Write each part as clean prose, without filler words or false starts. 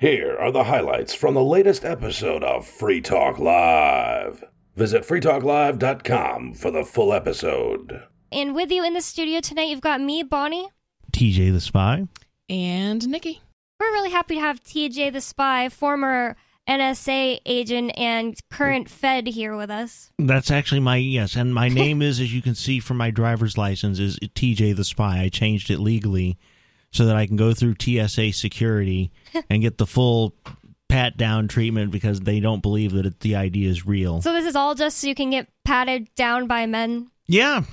Here are the highlights from the latest episode of Free Talk Live. Visit freetalklive.com for the full episode. And with you in the studio tonight, you've got me, Bonnie. TJ the Spy. And Nikki. We're really happy to have TJ the Spy, former NSA agent and current Fed, here with us. That's actually and my name is, as you can see from my driver's license, is TJ the Spy. I changed it legally so that I can go through TSA security and get the full pat-down treatment because they don't believe that the ID is real. So this is all just so you can get patted down by men? Yeah.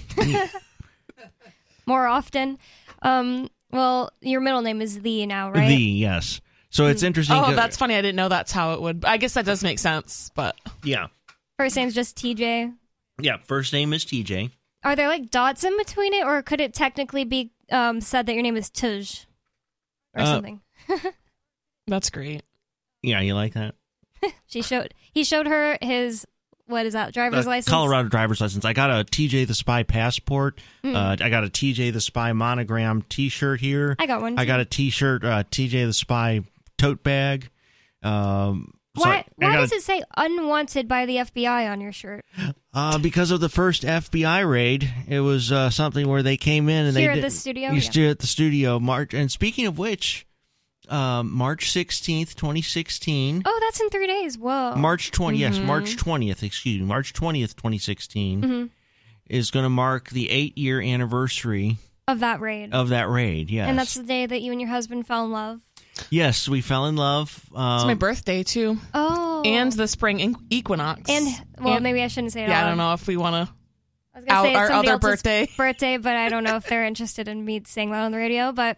More often? Well, your middle name is The now, right? The, yes. So it's interesting. Oh, that's funny. I didn't know that's how it would. I guess that does make sense, but... Yeah. First name's just TJ? Yeah, first name is TJ. Are there, like, dots in between it, or could it technically be said that your name is Tuj? Or something? That's great. Yeah, you like that? He showed her his... What is that, driver's license? Colorado driver's license. I got a TJ the Spy passport. I got a TJ the Spy monogram T-shirt here. I got one, too. I got a T-shirt, TJ the Spy tote bag. Why does it say unwanted by the FBI on your shirt? Because of the first FBI raid. It was something where they came in and Here at the studio? Here at the studio. And speaking of which... March 16th, 2016. Oh, that's in 3 days. Whoa. March 20th, yes, March 20th, excuse me. March 20th, 2016 is going to mark the 8-year anniversary of that raid. Yes. And that's the day that you and your husband fell in love? Yes, we fell in love. It's my birthday, too. Oh. And the spring equinox. Maybe I shouldn't say it Yeah, I don't know if we want to I was gonna out say it's our somebody other else's birthday, but I don't know if they're interested in me saying that on the radio. But,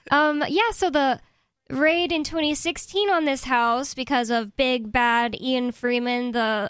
so the... raid in 2016 on this house because of big bad Ian Freeman, the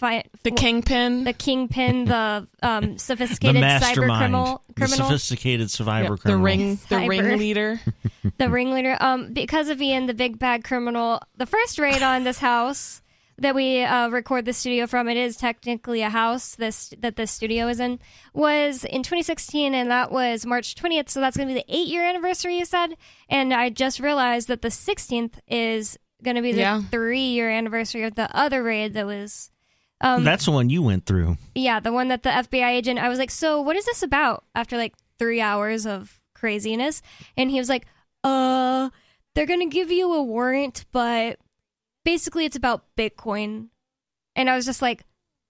kingpin, the sophisticated the cyber criminal, the sophisticated survivor criminal, the ringleader, the ringleader. Because of Ian, the big bad criminal, the first raid on this house that we record the studio from, it is technically a house that this studio is in, was in 2016, and that was March 20th, so that's going to be the 8-year anniversary, you said? And I just realized that the 16th is going to be the 3-year anniversary of the other raid that was... that's the one you went through. Yeah, the one that the FBI agent... I was like, so what is this about? After like 3 hours of craziness. And he was like, they're going to give you a warrant, but... basically, it's about Bitcoin. And I was just like,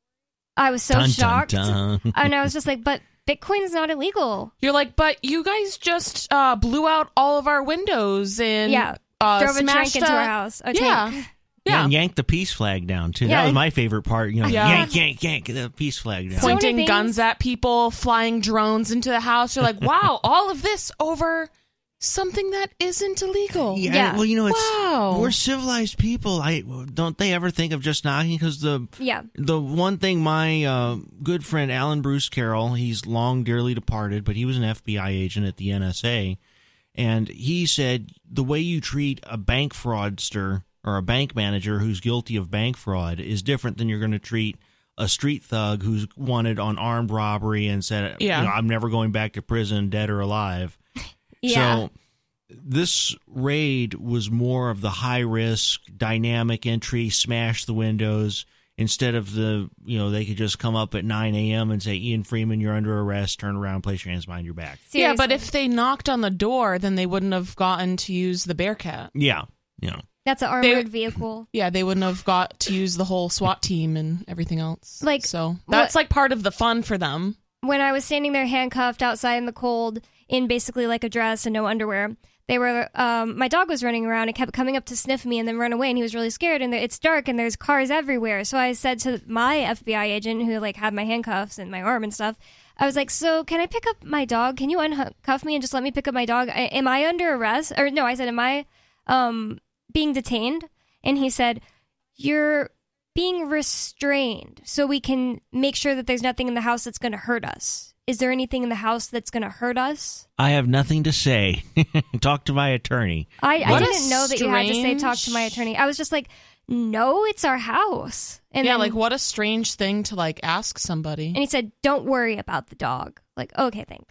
I was so shocked. Dun. And I was just like, but Bitcoin's not illegal. You're like, but you guys just blew out all of our windows and drove a tank into our house. Yeah. And yanked the peace flag down, too. That was my favorite part. Yank the peace flag down. Pointing guns at people, flying drones into the house. You're like, wow, all of this over... something that isn't illegal. Yeah. Well, we're civilized people. Don't they ever think of just knocking? Because the one thing my good friend Alan Bruce Carroll, he's long dearly departed, but he was an FBI agent at the NSA, and he said the way you treat a bank fraudster or a bank manager who's guilty of bank fraud is different than you're going to treat a street thug who's wanted on armed robbery and said, I'm never going back to prison, dead or alive. Yeah. So this raid was more of the high-risk, dynamic entry, smash the windows, instead of they could just come up at 9 a.m. and say, Ian Freeman, you're under arrest, turn around, place your hands behind your back. Seriously. Yeah, but if they knocked on the door, then they wouldn't have gotten to use the Bearcat. Yeah. That's an armored vehicle. Yeah, they wouldn't have got to use the whole SWAT team and everything else. So that's part of the fun for them. When I was standing there handcuffed outside in the cold in basically like a dress and no underwear, they were my dog was running around and kept coming up to sniff me and then run away, and he was really scared, and it's dark and there's cars everywhere. So I said to my FBI agent who had my handcuffs and my arm and stuff, I was like, so can I pick up my dog? Can you uncuff me and just let me pick up my dog? Am I under arrest? Or no, I said, am I being detained? And he said, you're being restrained so we can make sure that there's nothing in the house that's going to hurt us. Is there anything in the house that's going to hurt us? I have nothing to say. Talk to my attorney. I didn't know that you had to say talk to my attorney. I was just like, no, it's our house. And then, what a strange thing to ask somebody. And he said, don't worry about the dog. Like, okay, thanks.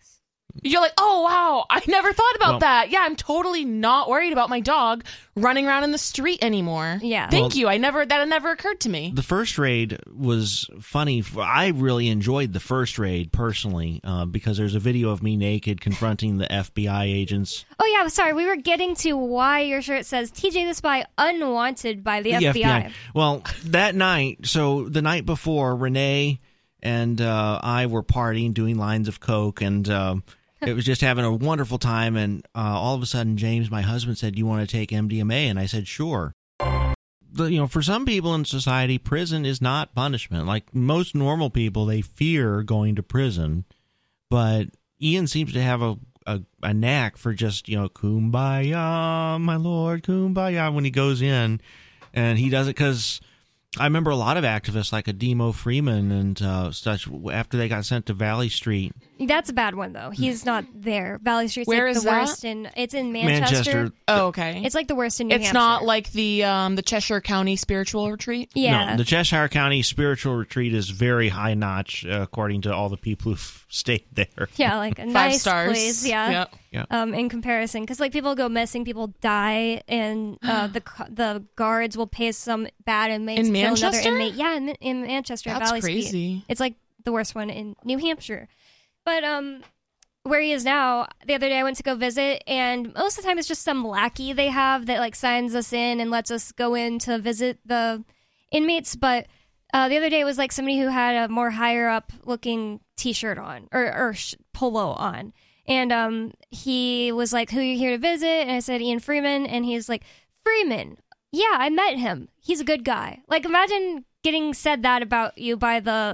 You're like, oh, wow, I never thought about that. Yeah, I'm totally not worried about my dog running around in the street anymore. Yeah. Thank you. That had never occurred to me. The first raid was funny. I really enjoyed the first raid personally because there's a video of me naked confronting the FBI agents. Oh, yeah, sorry. We were getting to why your shirt says TJ the Spy unwanted by the FBI. Well, that night, so the night before, Renee and I were partying, doing lines of coke, and it was just having a wonderful time. And all of a sudden, James, my husband, said, "You want to take MDMA?" And I said, "Sure." For some people in society, prison is not punishment. Like most normal people, they fear going to prison. But Ian seems to have a knack for just, kumbaya, my lord, kumbaya, when he goes in. And he does it because I remember a lot of activists like Ademo Freeman and such, after they got sent to Valley Street. That's a bad one, though. He's not there. Valley Street's Where like is the that? worst. It's in Manchester. Oh, okay. It's like the worst in New Hampshire. It's not like the Cheshire County Spiritual Retreat? Yeah. No, the Cheshire County Spiritual Retreat is very high notch, according to all the people who've stayed there. Yeah, like a 5 nice stars. place. Yeah. In comparison, because like people go missing, people die, and the guards will pay some bad inmate to kill another inmate. Yeah, in Manchester, That's Valley crazy. Street. It's like the worst one in New Hampshire. But where he is now, the other day I went to go visit, and most of the time it's just some lackey they have that like signs us in and lets us go in to visit the inmates. But the other day it was like somebody who had a more higher up looking t-shirt on or polo on. And he was like, "Who are you here to visit?" And I said, "Ian Freeman." And he's like, "Freeman? Yeah, I met him. He's a good guy." Like, imagine getting said that about you by the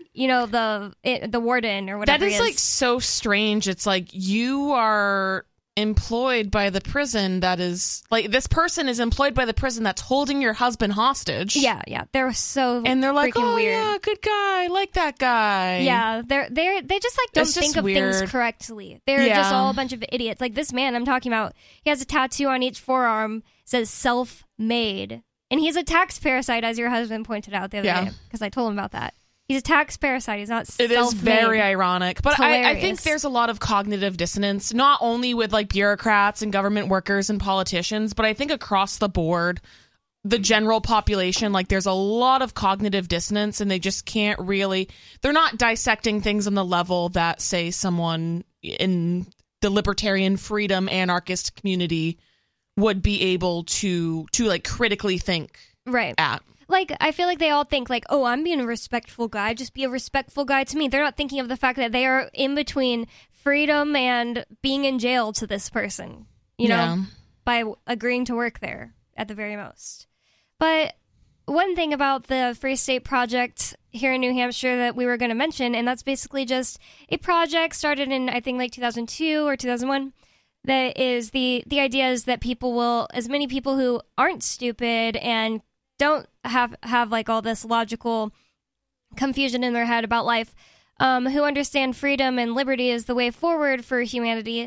warden or whatever. That is like so strange. It's like you are employed by the prison that is like this person is employed by the prison that's holding your husband hostage. Yeah. They're so and they're like, freaking "Oh weird. yeah, good guy, like that guy." Yeah, they just like don't think of weird. things correctly. They're just all a bunch of idiots. Like this man I'm talking about, he has a tattoo on each forearm, says "self-made," and he's a tax parasite, as your husband pointed out the other day, because I told him about that. He's a tax parasite. He's not self-made. It is very ironic. But I think there's a lot of cognitive dissonance, not only with like bureaucrats and government workers and politicians, but I think across the board, the general population, like there's a lot of cognitive dissonance and they just can't really, they're not dissecting things on the level that, say, someone in the libertarian freedom anarchist community would be able to like critically think at. Like, I feel like they all think, like, oh, I'm being a respectful guy. Just be a respectful guy to me. They're not thinking of the fact that they are in between freedom and being in jail to this person, you know, by agreeing to work there at the very most. But one thing about the Free State Project here in New Hampshire that we were going to mention, and that's basically just a project started in, I think, like 2002 or 2001. That is the idea is that people will, as many people who aren't stupid and don't have like all this logical confusion in their head about life, who understand freedom and liberty is the way forward for humanity,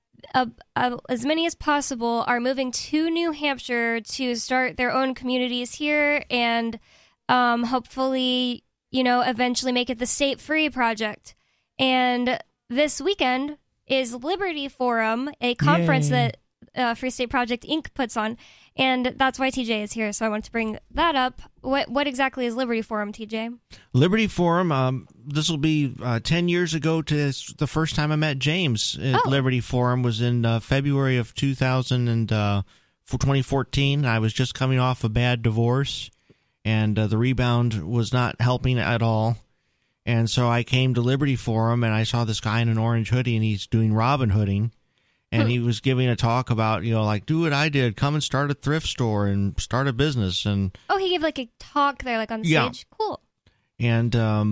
as many as possible are moving to New Hampshire to start their own communities here and hopefully, eventually make it the State Free Project. And this weekend is Liberty Forum, a conference that Free State Project Inc. puts on. And that's why TJ is here, so I wanted to bring that up. What exactly is Liberty Forum, TJ? Liberty Forum, this will be 10 years ago to the first time I met James at Liberty Forum was in February of 2014. I was just coming off a bad divorce, and the rebound was not helping at all. And so I came to Liberty Forum, and I saw this guy in an orange hoodie, and he's doing Robin Hooding. And he was giving a talk about, like, do what I did. Come and start a thrift store and start a business. And he gave, like, a talk there, like, on the stage? Cool. And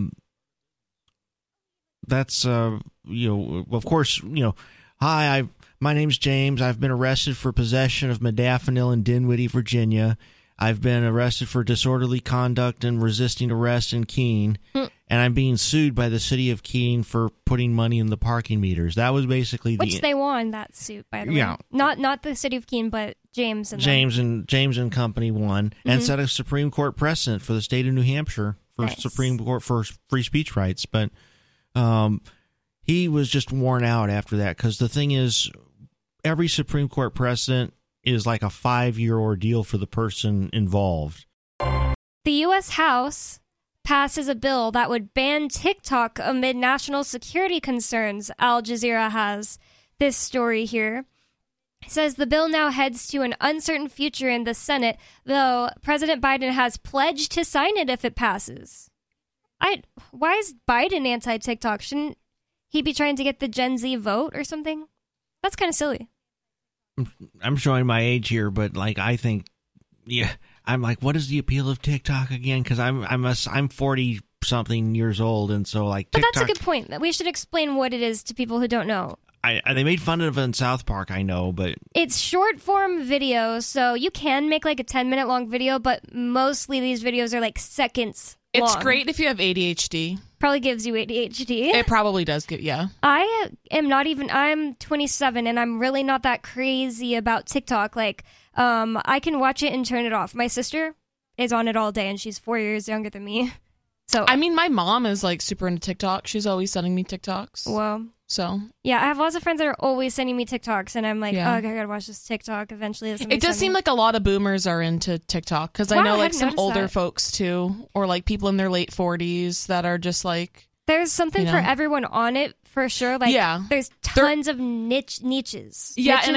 that's, of course, hi, my name's James. I've been arrested for possession of modafinil in Dinwiddie, Virginia. I've been arrested for disorderly conduct and resisting arrest in Keene. And I'm being sued by the city of Keene for putting money in the parking meters. That was basically which they won that suit, by the way. Not the city of Keene, but James and Company won and set a Supreme Court precedent for the state of New Hampshire for Supreme Court for free speech rights. But he was just worn out after that, because the thing is, every Supreme Court precedent is like a 5-year ordeal for the person involved. The U.S. House passes a bill that would ban TikTok amid national security concerns, Al Jazeera has this story here. It says the bill now heads to an uncertain future in the Senate, though President Biden has pledged to sign it if it passes. Why is Biden anti-TikTok? Shouldn't he be trying to get the Gen Z vote or something? That's kind of silly. I'm showing my age here, but like I think, yeah, I'm like, what is the appeal of TikTok again? Because I'm 40 something years old, and so like TikTok. But that's a good point. We should explain what it is to people who don't know. They made fun of it in South Park, I know, but it's short form video, so you can make like a 10-minute long video, but mostly these videos are like seconds long. It's great if you have ADHD. Probably gives you ADHD. It probably does give, yeah. I'm 27 and I'm really not that crazy about TikTok. Like, I can watch it and turn it off. My sister is on it all day and she's 4 years younger than me. So I mean, my mom is like super into TikTok. She's always sending me TikToks. Well, so yeah, I have lots of friends that are always sending me TikToks, and I'm like, oh, okay, I gotta watch this TikTok eventually. It does seem like a lot of boomers are into TikTok, because I know like some older folks too, or like people in their late 40s that are just like. There's something for everyone on it for sure. Like, there's tons of niches. Yeah, and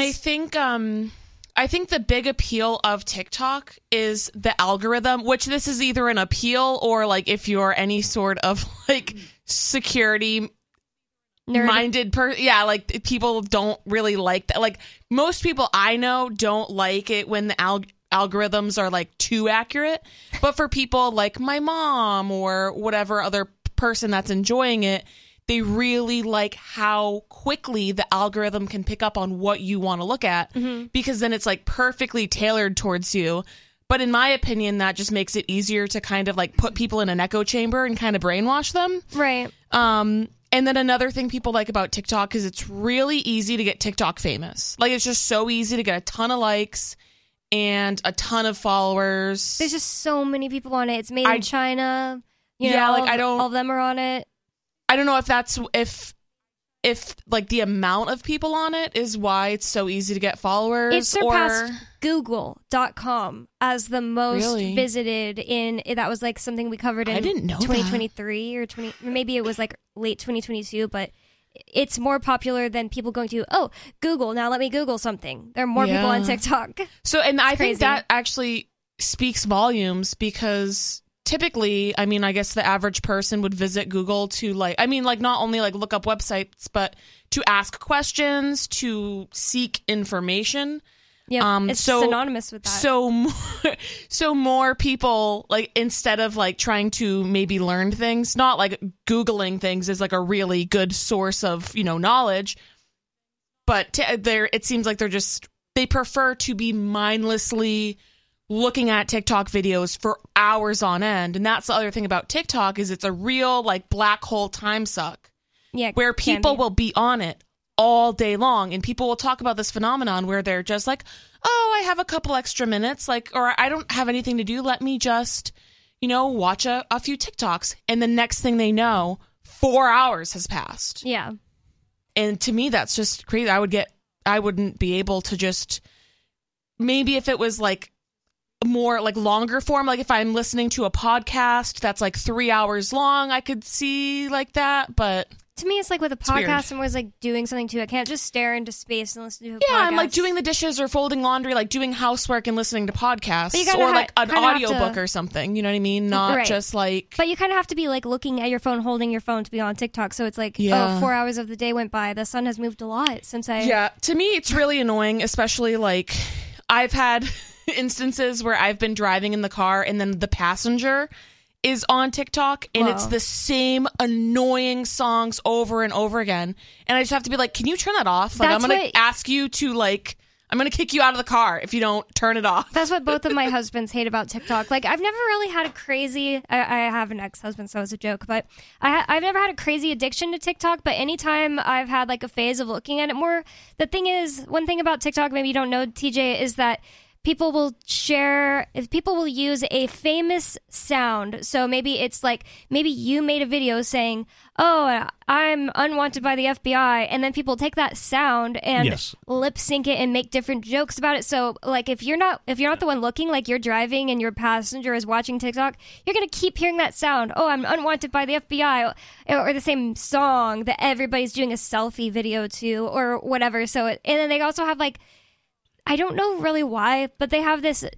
I think the big appeal of TikTok is the algorithm, which this is either an appeal or like if you're any sort of like security minded person. Yeah, like people don't really like that. Like most people I know don't like it when the algorithms are like too accurate. But for people like my mom or whatever other person that's enjoying it, they really like how quickly the algorithm can pick up on what you want to look at, because then it's like perfectly tailored towards you. But in my opinion, that just makes it easier to kind of like put people in an echo chamber and kind of brainwash them. Right. And then another thing people like about TikTok is it's really easy to get TikTok famous. Like, it's just so easy to get a ton of likes and a ton of followers. There's just so many people on it. It's made in China. You know, like all of them are on it. I don't know if that's if like the amount of people on it is why it's so easy to get followers. It surpassed Google.com as the most visited in. That was like something we covered in 2023 or maybe it was like late 2022, but it's more popular than people going to, Google, now let me Google something. There are more people on TikTok. So, and I think that actually speaks volumes, because typically, I mean, I guess the average person would visit Google to not only like look up websites, but to ask questions, to seek information. Yeah, it's synonymous with that. So more people, like, instead of like trying to maybe learn things, not like Googling things is like a really good source of, knowledge, but it seems like they prefer to be mindlessly looking at TikTok videos for hours on end. And that's the other thing about TikTok, is it's a real like black hole time suck. Yeah, where people will be on it all day long, and people will talk about this phenomenon where they're just like, I have a couple extra minutes, like, or I don't have anything to do, let me just, watch a few TikToks, and the next thing they know, 4 hours has passed. Yeah. And to me, that's just crazy. I wouldn't be able to just, maybe if it was like more like longer form, like if I'm listening to a podcast that's like 3 hours long, I could see like that, but to me, it's like with a podcast, and was like doing something too. I can't just stare into space and listen to a podcast. Yeah, I'm like doing the dishes or folding laundry, like doing housework and listening to podcasts, or like an audiobook or something. You know what I mean? Not just like. But you kind of have to be like looking at your phone, holding your phone to be on TikTok. So it's like, 4 hours of the day went by. The sun has moved a lot since I. Yeah, to me, it's really annoying, especially like I've had instances where I've been driving in the car and then the passenger is on TikTok, and it's the same annoying songs over and over again, and I just have to be like, can you turn that off? Like, I'm gonna ask you to like, I'm gonna kick you out of the car if you don't turn it off. That's what both of my husbands hate about TikTok. Like, I've never really had a crazy, I have an ex-husband, so it's a joke, but I've never had a crazy addiction to TikTok, but anytime I've had like a phase of looking at it more, the thing is, one thing about TikTok, maybe you don't know, TJ, is that people will use a famous sound. So maybe it's like, maybe you made a video saying, oh, I'm unwanted by the FBI. And then people take that sound and lip sync it and make different jokes about it. So like, if you're not the one looking, like you're driving and your passenger is watching TikTok, you're going to keep hearing that sound. Oh, I'm unwanted by the FBI, or the same song that everybody's doing a selfie video to or whatever. So, and then they also have like, I don't know really why, but they have this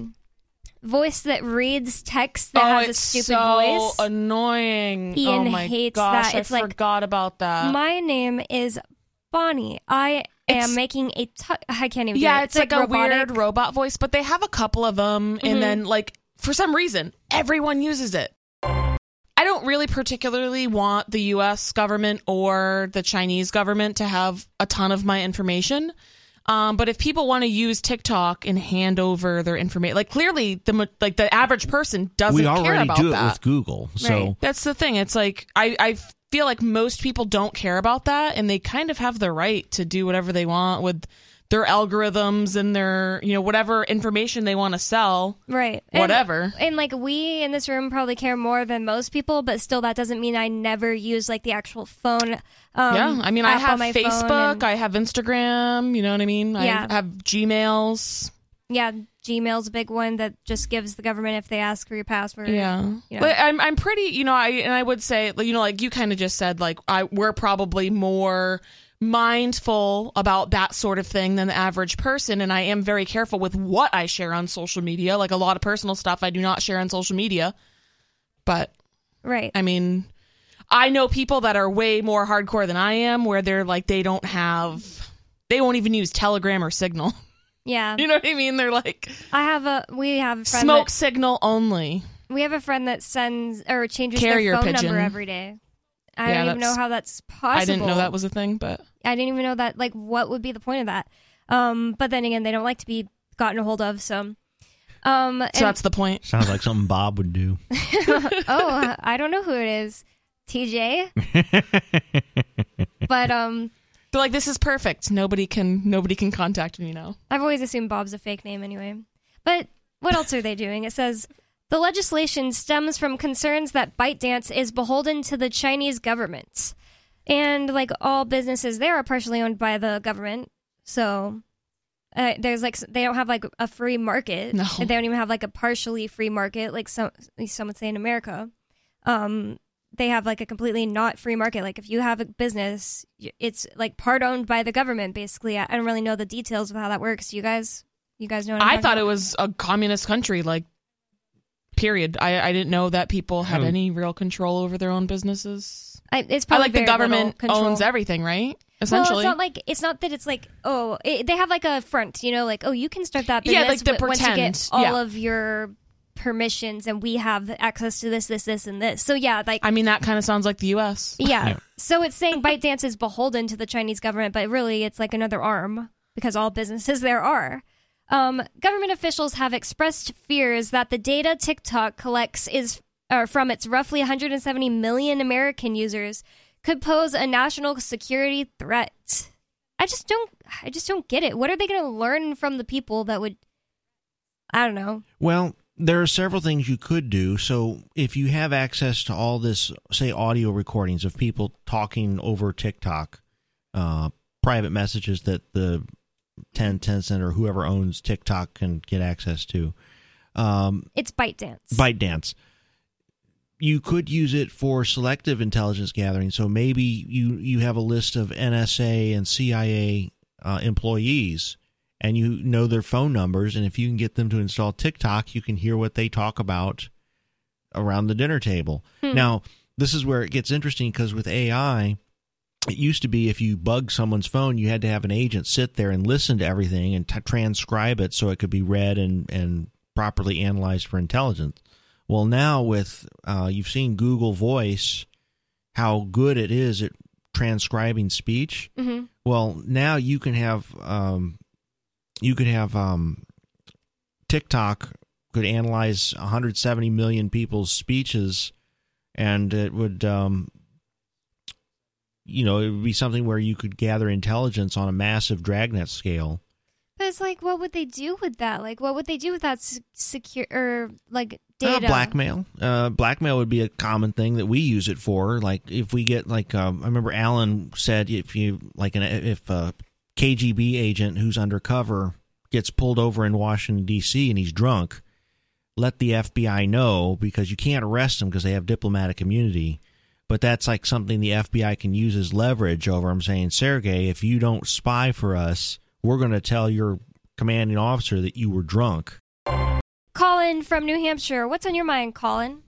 voice that reads text that has a stupid voice. Oh, so annoying. Ian oh my hates gosh, that. It's I forgot about that. My name is Bonnie. I am making I can't even do it. It's like a weird robot voice, but they have a couple of them, and then like for some reason, everyone uses it. I don't really particularly want the U.S. government or the Chinese government to have a ton of my information. But if people want to use TikTok and hand over their information, like clearly the average person doesn't care about that. We already do it with Google. So right. That's the thing. It's like, I feel like most people don't care about that, and they kind of have the right to do whatever they want with their algorithms and their, whatever information they want to sell. Right. Whatever. And like, we in this room probably care more than most people, but still that doesn't mean I never use like the actual phone. I mean, I have Facebook, I have Instagram, you know what I mean? Yeah. I have Gmails. Yeah, Gmail's a big one that just gives the government if they ask for your password. Yeah. But I'm pretty, I would say, like you kind of just said, like we're probably more mindful about that sort of thing than the average person, and I am very careful with what I share on social media. Like a lot of personal stuff I do not share on social media. But right. I mean, I know people that are way more hardcore than I am, where they're like they won't even use Telegram or Signal. Yeah. You know what I mean? They're like, we have a friend smoke signal only. We have a friend that sends or changes Carrier their phone pigeon. number every day. I don't even know how that's possible. I didn't know that was a thing, but I didn't even know that. Like, what would be the point of that? But then again, they don't like to be gotten a hold of. So that's the point. Sounds like something Bob would do. Oh, I don't know who it is. TJ. But they're like, this is perfect. Nobody can contact me now. I've always assumed Bob's a fake name anyway. But what else are they doing? It says, the legislation stems from concerns that ByteDance is beholden to the Chinese government. And like all businesses there are partially owned by the government. So there's like, they don't have like a free market. No. They don't even have like a partially free market like some would say in America. They have like a completely not free market. Like if you have a business, it's like part owned by the government, basically. I don't really know the details of how that works. You guys know what I thought it was a communist country, like, period. I didn't know that people had any real control over their own businesses. It's probably the government owns everything, right? Essentially. Well, it's not that it's like, they have like a front, like, you can start that business like the once you get all of your permissions and we have access to this, and this. So yeah, like, I mean, that kind of sounds like the U.S. Yeah. So it's saying ByteDance is beholden to the Chinese government, but really it's like another arm because all businesses there are. Government officials have expressed fears that the data TikTok collects from its roughly 170 million American users could pose a national security threat. I just don't get it. What are they going to learn from the people that would, I don't know. Well, there are several things you could do. So if you have access to all this, say, audio recordings of people talking over TikTok, private messages that the Tencent or whoever owns TikTok can get access to. It's ByteDance. ByteDance. You could use it for selective intelligence gathering. So maybe you have a list of NSA and CIA employees, and you know their phone numbers, and if you can get them to install TikTok, you can hear what they talk about around the dinner table. Now, this is where it gets interesting, because with AI, it used to be if you bug someone's phone, you had to have an agent sit there and listen to everything and transcribe it so it could be read and properly analyzed for intelligence. Well, now with you've seen Google Voice, how good it is at transcribing speech. Mm-hmm. Well, now you can have TikTok could analyze 170 million people's speeches, and it would it would be something where you could gather intelligence on a massive dragnet scale. Because, like, what would they do with that? Like, what would they do with that secure or like data? Blackmail. Blackmail would be a common thing that we use it for. Like, if we get like, I remember Alan said if a KGB agent who's undercover gets pulled over in Washington D.C. and he's drunk, let the FBI know, because you can't arrest them because they have diplomatic immunity. But that's like something the FBI can use as leverage over him, saying, Sergei, if you don't spy for us, we're going to tell your commanding officer that you were drunk. Colin from New Hampshire. What's on your mind, Colin?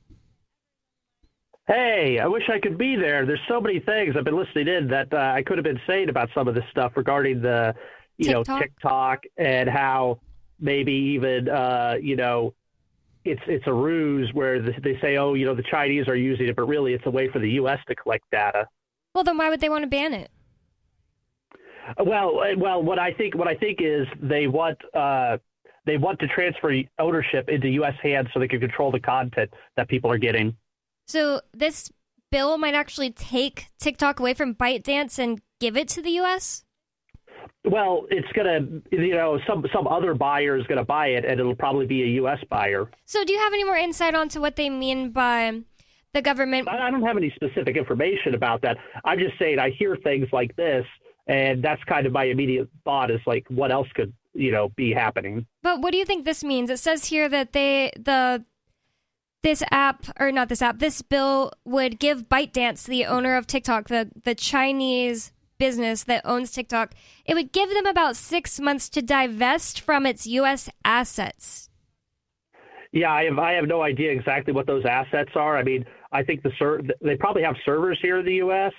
Hey, I wish I could be there. There's so many things I've been listening in that I could have been saying about some of this stuff regarding the, TikTok and how maybe even, it's a ruse where they say, the Chinese are using it, but really it's a way for the U.S. to collect data. Well, then why would they want to ban it? Well, what I think is they want to transfer ownership into U.S. hands so they can control the content that people are getting. So this bill might actually take TikTok away from ByteDance and give it to the U.S.? Well, it's going to, some other buyer is going to buy it, and it'll probably be a U.S. buyer. So do you have any more insight onto what they mean by the government? I don't have any specific information about that. I'm just saying I hear things like this, and that's kind of my immediate thought is like, what else could, be happening? But what do you think this means? It says here that this bill would give ByteDance, the owner of TikTok, the Chinese business that owns TikTok, it would give them about 6 months to divest from its U.S. assets. Yeah, I have no idea exactly what those assets are. I mean, I think they probably have servers here in the U.S.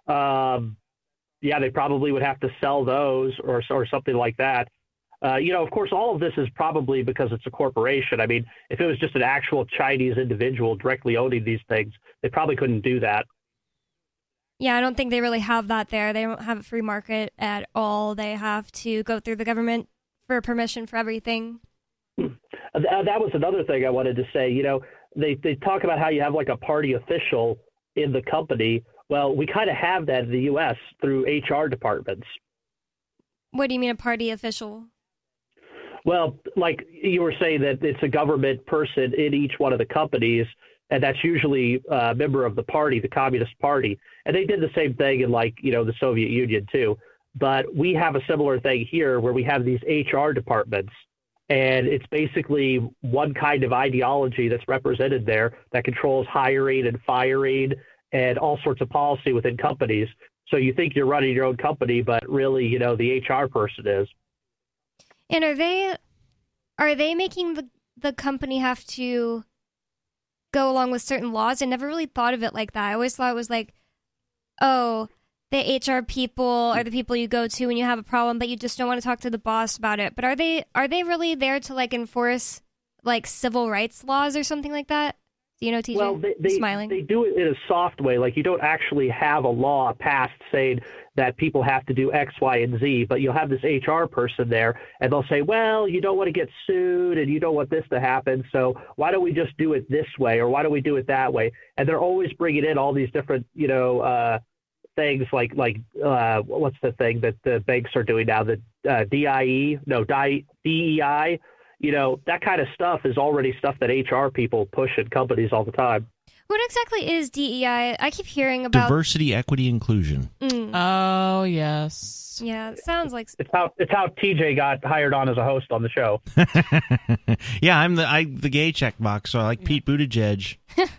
They probably would have to sell those or something like that. Of course, all of this is probably because it's a corporation. I mean, if it was just an actual Chinese individual directly owning these things, they probably couldn't do that. Yeah, I don't think they really have that there. They don't have a free market at all. They have to go through the government for permission for everything. That was another thing I wanted to say. They talk about how you have like a party official in the company. Well, we kind of have that in the U.S. through HR departments. What do you mean a party official? Well, like you were saying that it's a government person in each one of the companies, and that's usually a member of the party, the Communist Party. And they did the same thing in the Soviet Union too. But we have a similar thing here where we have these HR departments, and it's basically one kind of ideology that's represented there that controls hiring and firing and all sorts of policy within companies. So you think you're running your own company, but really, the HR person is. And are they making the company have to go along with certain laws? I never really thought of it like that. I always thought it was like, oh, the HR people are the people you go to when you have a problem, but you just don't want to talk to the boss about it. But are they really there to enforce civil rights laws or something like that? Do you know, TJ? Well, smiling. They do it in a soft way. Like, you don't actually have a law passed saying that people have to do X, Y, and Z, but you'll have this HR person there, and they'll say, well, you don't want to get sued, and you don't want this to happen, so why don't we just do it this way, or why don't we do it that way? And they're always bringing in all these different, things like what's the thing that the banks are doing now, the DEI, that kind of stuff is already stuff that HR people push in companies all the time. What exactly is DEI? I keep hearing about diversity, equity, inclusion. Oh, yes. Yeah, it sounds like it's how TJ got hired on as a host on the show. Yeah, I'm the gay checkbox, so I like Pete Buttigieg.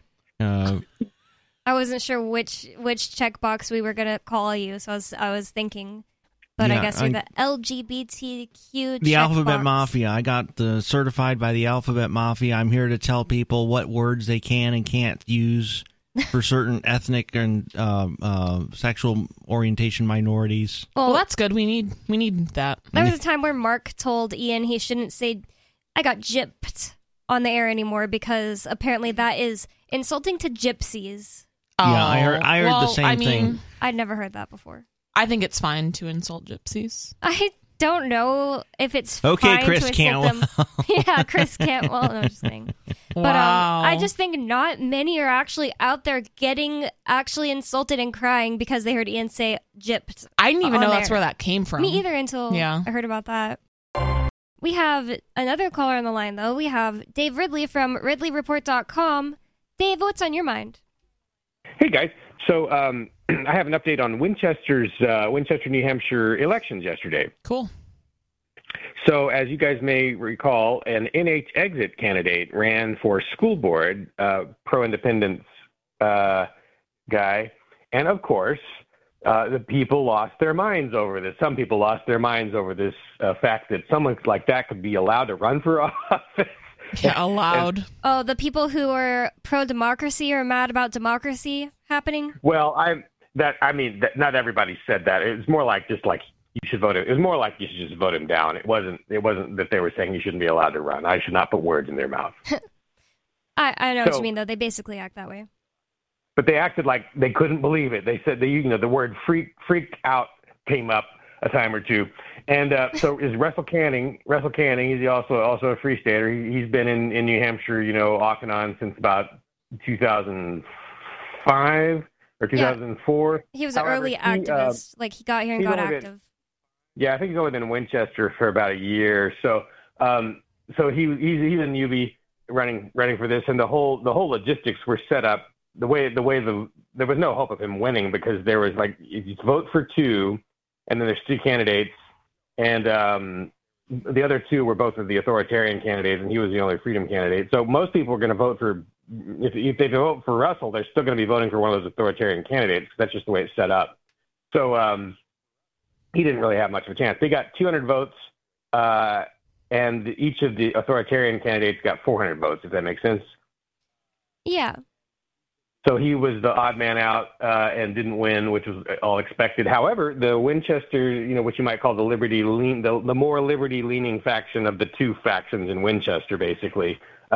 I wasn't sure which checkbox we were gonna call you, so I was thinking. But I guess you're the LGBTQ The Alphabet box. Mafia. I got certified by the Alphabet Mafia. I'm here to tell people what words they can and can't use for certain ethnic and sexual orientation minorities. Well, that's good. We need that. There was a time where Mark told Ian he shouldn't say, I got gypped on the air anymore because apparently that is insulting to gypsies. Yeah, I heard the same thing. I'd never heard that before. I think it's fine to insult gypsies. I don't know if it's okay, fine Chris to Cantwell. insult them. Yeah, Chris Cantwell. No, I'm just kidding. But Wow. I just think not many are actually out there getting actually insulted and crying because they heard Ian say gypped. I didn't even know on that's there. where that came from. Me either until I heard about that. We have another caller on the line, though. We have Dave Ridley from RidleyReport.com. Dave, what's on your mind? Hey, guys. So I have an update on Winchester, New Hampshire elections yesterday. Cool. So as you guys may recall, an NH exit candidate ran for school board, pro-independence guy. And, of course, the people lost their minds over this. Some people lost their minds over this fact that someone like that could be allowed to run for office. Yeah, allowed. Oh, the people who are pro-democracy are mad about democracy happening? Well, not everybody said that. It was more like you should vote him. It was more like you should just vote him down. It wasn't that they were saying he shouldn't be allowed to run. I should not put words in their mouth. I know what you mean, though. They basically act that way. But they acted like they couldn't believe it. They said the word freaked out came up a time or two. And so is Russell Canning. Russell Canning, he's also a free stater. He's been in New Hampshire, off and on since about 2005 or 2004. Yeah. He was an early activist. He got here and got active. I think he's only been in Winchester for about a year. So he's in UB running for this, and the whole logistics were set up the way there was no hope of him winning, because there was you vote for two, and then there's two candidates, and the other two were both of the authoritarian candidates, and he was the only freedom candidate. So most people are going to vote for, if they vote for Russell, they're still going to be voting for one of those authoritarian candidates, because that's just the way it's set up. So he didn't really have much of a chance. They got 200 votes, and each of the authoritarian candidates got 400 votes, if that makes sense. Yeah. So he was the odd man out and didn't win, which was all expected. However, the Winchester, what you might call the more liberty-leaning faction of the two factions in Winchester, basically,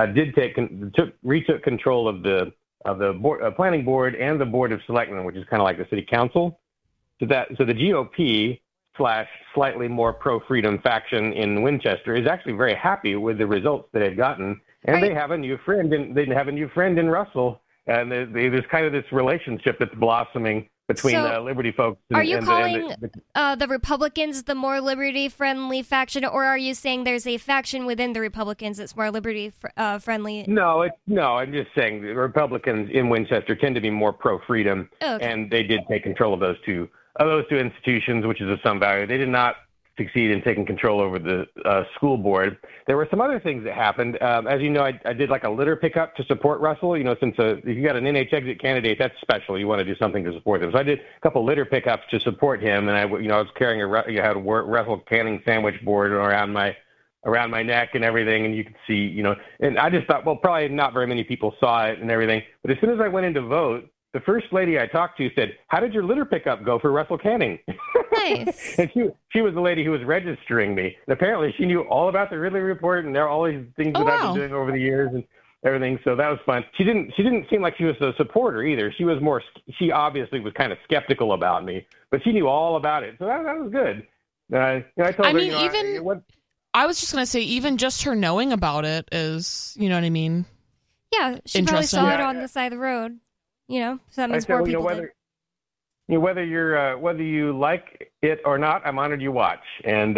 retook control of the planning board and the board of selectmen, which is kind of like the city council. So the GOP / slightly more pro-freedom faction in Winchester is actually very happy with the results that they've gotten, and they have a new friend in Russell. And there's kind of this relationship that's blossoming between the Liberty folks. Are you calling the Republicans the more liberty-friendly faction, or are you saying there's a faction within the Republicans that's more liberty-friendly? No, I'm just saying the Republicans in Winchester tend to be more pro-freedom, and they did take control of those two institutions, which is of some value. They did not succeed in taking control over the school board. There were some other things that happened. As you know, I did a litter pickup to support Russell. Since if you got an NH exit candidate, that's special. You want to do something to support them. So I did a couple litter pickups to support him, and I was carrying a Russell Canning sandwich board around my neck and everything, and you could see, and I just thought, well, probably not very many people saw it and everything. But as soon as I went in to vote, the first lady I talked to said, "How did your litter pickup go for Russell Canning?" Nice. And she was the lady who was registering me. And apparently she knew all about the Ridley Report and all these things that I've been doing over the years and everything. So that was fun. She didn't seem like she was a supporter either. She obviously was kind of skeptical about me, but she knew all about it. So that was good. I told her, I was just going to say, even just her knowing about it is, you know what I mean? Yeah, she probably saw it on the side of the road. So that means more people did. Whether you like it or not, I'm honored you watch. And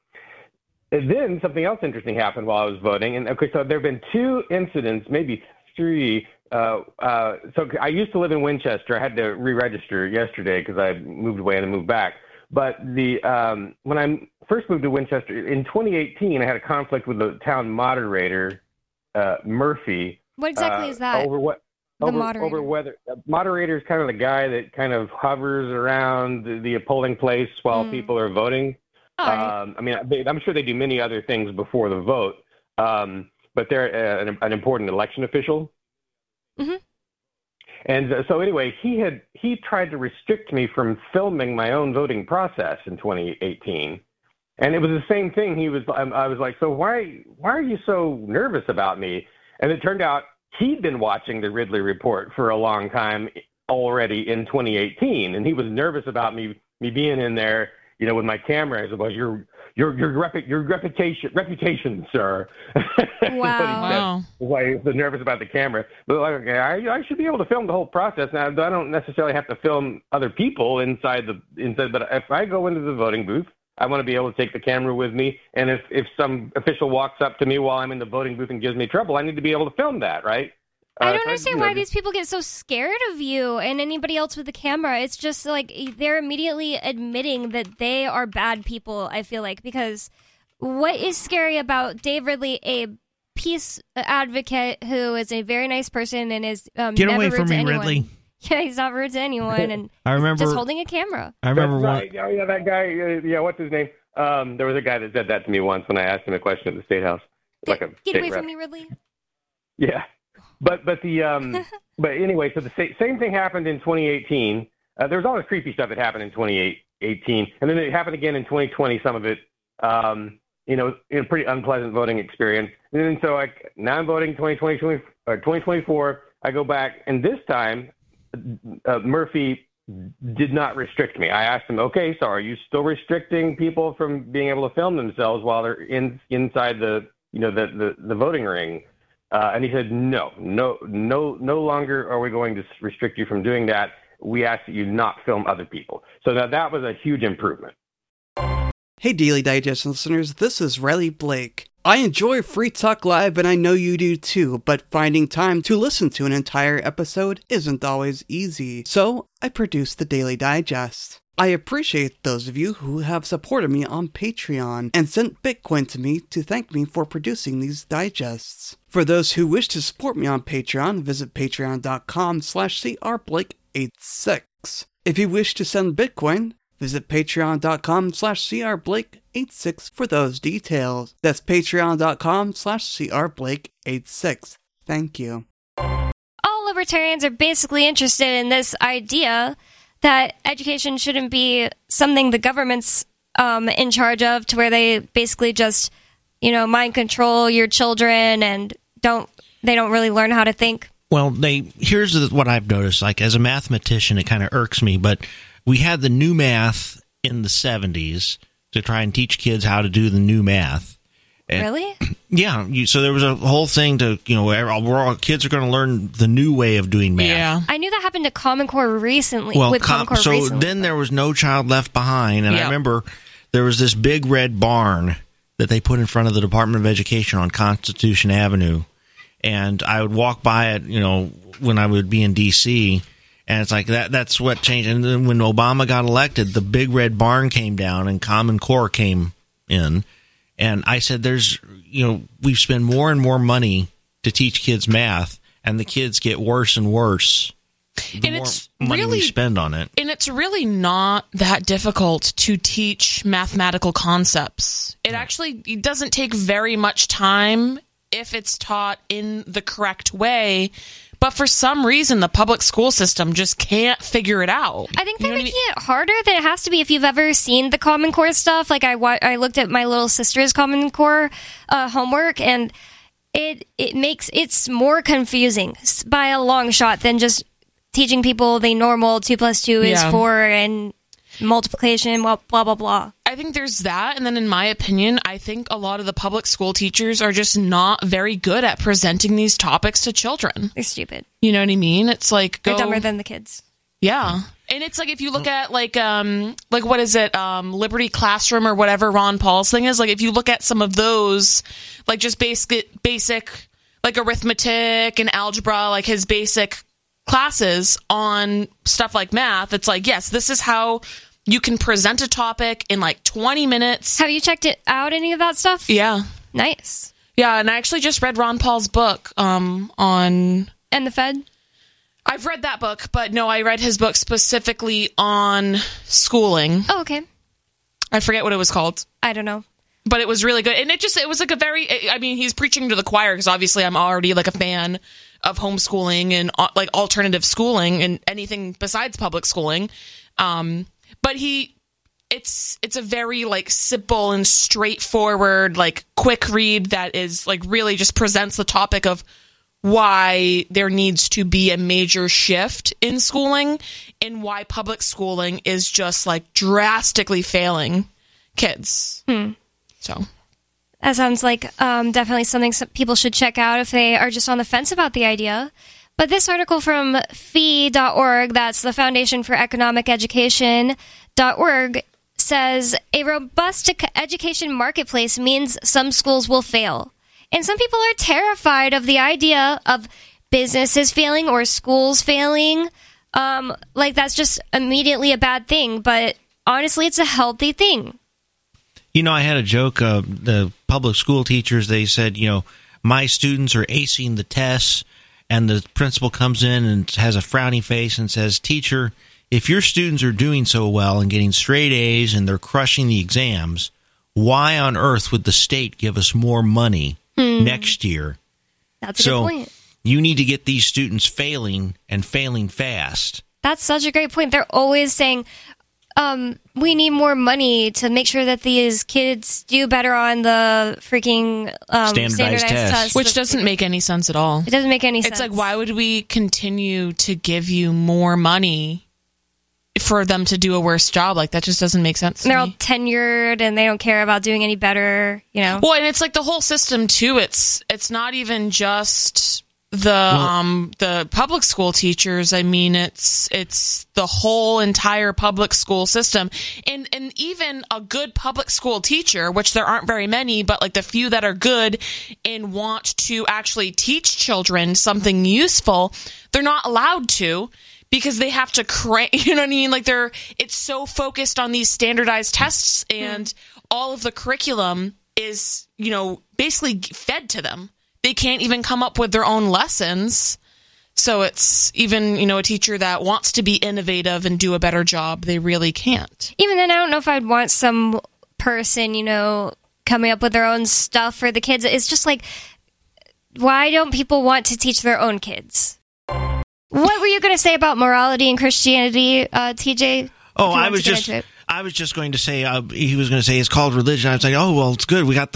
then something else interesting happened while I was voting. And so there have been two incidents, maybe three. So I used to live in Winchester. I had to re-register yesterday because I moved away and moved back. But when I first moved to Winchester in 2018, I had a conflict with the town moderator, Murphy. What exactly is that? Over whether moderator is kind of the guy that kind of hovers around the polling place while people are voting. Right. I'm sure they do many other things before the vote, but they're an important election official. Mm-hmm. And so anyway, he tried to restrict me from filming my own voting process in 2018. And it was the same thing. I was like, so why are you so nervous about me? And it turned out he'd been watching the Ridley Report for a long time already in 2018, and he was nervous about me being in there, with my camera. I said, well, your reputation, sir. Wow. Why he was nervous about the camera. But I should be able to film the whole process. Now, I don't necessarily have to film other people inside, but if I go into the voting booth, I want to be able to take the camera with me. And if some official walks up to me while I'm in the voting booth and gives me trouble, I need to be able to film that, right? I don't understand why these people get so scared of you and anybody else with the camera. It's just like they're immediately admitting that they are bad people, I feel like, because what is scary about Dave Ridley, a peace advocate who is a very nice person and is get never away rude from to me, anyone. Ridley. Yeah, he's not rude to anyone, and I remember just holding a camera. I remember right. Oh yeah, that guy. Yeah, what's his name? There was a guy that said that to me once when I asked him a question at the State House. Get away from me, Ridley. Yeah, but but anyway, so the same thing happened in 2018. There was all this creepy stuff that happened in 2018, and then it happened again in 2020. Some of it, in a pretty unpleasant voting experience. And then so now I'm voting 2024. I go back, and this time Murphy did not restrict me. I asked him, okay, so are you still restricting people from being able to film themselves while they're inside the voting ring? And he said, no longer are we going to restrict you from doing that. We ask that you not film other people. So that was a huge improvement. Hey, Daily Digest listeners, this is Riley Blake. I enjoy Free Talk Live, and I know you do too, but finding time to listen to an entire episode isn't always easy, so I produce the Daily Digest. I appreciate those of you who have supported me on Patreon and sent Bitcoin to me to thank me for producing these digests. For those who wish to support me on Patreon, visit patreon.com/crblake86. If you wish to send Bitcoin, visit patreon.com/crblake86 for those details. That's patreon.com/crblake86. Thank you. All libertarians are basically interested in this idea that education shouldn't be something the government's in charge of, to where they basically just, mind control your children and they don't really learn how to think. Well, here's what I've noticed. Like, as a mathematician, it kind of irks me, but we had the new math in the 70s to try and teach kids how to do the new math. And, really? Yeah. So there was a whole thing to, kids are going to learn the new way of doing math. Yeah. I knew that happened to Common Core recently. Well, then there was No Child Left Behind. And I remember there was this big red barn that they put in front of the Department of Education on Constitution Avenue. And I would walk by it, when I would be in D.C., and it's like that's what changed. And then when Obama got elected, the big red barn came down and Common Core came in. And I said, we've spent more and more money to teach kids math, and the kids get worse and worse the more money we spend on it. And it's really not that difficult to teach mathematical concepts. It doesn't take very much time if it's taught in the correct way. But for some reason, the public school system just can't figure it out. I think they're making it harder than it has to be. If you've ever seen the Common Core stuff, like I looked at my little sister's Common Core homework, and it's more confusing by a long shot than just teaching people the normal 2 + 2 is 4 and multiplication, blah, blah, blah. I think there's that. And then in my opinion, I think a lot of the public school teachers are just not very good at presenting these topics to children. They're stupid. You know what I mean? It's like they're dumber than the kids. Yeah. And it's like, if you look at like what is it? Liberty Classroom or whatever Ron Paul's thing is, like if you look at some of those, like just basic like arithmetic and algebra, like his basic classes on stuff like math, it's like, yes, this is how you can present a topic in like 20 minutes. Have you checked it out, any of that stuff? Yeah. Nice. Yeah, and I actually just read Ron Paul's book on... And the Fed? I've read that book, but no, I read his book specifically on schooling. Oh, okay. I forget what it was called. I don't know. But it was really good. And it was like a very... I mean, he's preaching to the choir because obviously I'm already like a fan of homeschooling and like alternative schooling and anything besides public schooling. But it's a very like simple and straightforward, like quick read that is like really just presents the topic of why there needs to be a major shift in schooling and why public schooling is just like drastically failing kids. So that sounds like definitely something people should check out if they are just on the fence about the idea. But this article from FEE.org, that's the Foundation for Economic Education.org, says, a robust education marketplace means some schools will fail. And some people are terrified of the idea of businesses failing or schools failing. Like, that's just immediately a bad thing. But honestly, it's a healthy thing. You know, I had a joke. The public school teachers, they said, you know, my students are acing the tests. And the principal comes in and has a frowny face and says, teacher, if your students are doing so well and getting straight A's and they're crushing the exams, why on earth would the state give us more money next year? That's a good point. You need to get these students failing and failing fast. That's such a great point. They're always saying, we need more money to make sure that these kids do better on the freaking standardized tests. Which doesn't make any sense at all. It doesn't make any sense. It's like, why would we continue to give you more money for them to do a worse job? Like, that just doesn't make sense to me. They're all tenured and they don't care about doing any better, you know? Well, and it's like the whole system, too. It's not even just the public school teachers. I mean, it's the whole entire public school system, and even a good public school teacher, which there aren't very many, but like the few that are good and want to actually teach children something useful, they're not allowed to because they have to you know what I mean? Like it's so focused on these standardized tests, and all of the curriculum is, you know, basically fed to them. They can't even come up with their own lessons. So it's even, you know, a teacher that wants to be innovative and do a better job, they really can't. Even then, I don't know if I'd want some person, you know, coming up with their own stuff for the kids. It's just like, why don't people want to teach their own kids? What were you going to say about morality and Christianity, TJ? Oh, I was just going to say, he was going to say it's called religion. I was like, oh, well, it's good. We got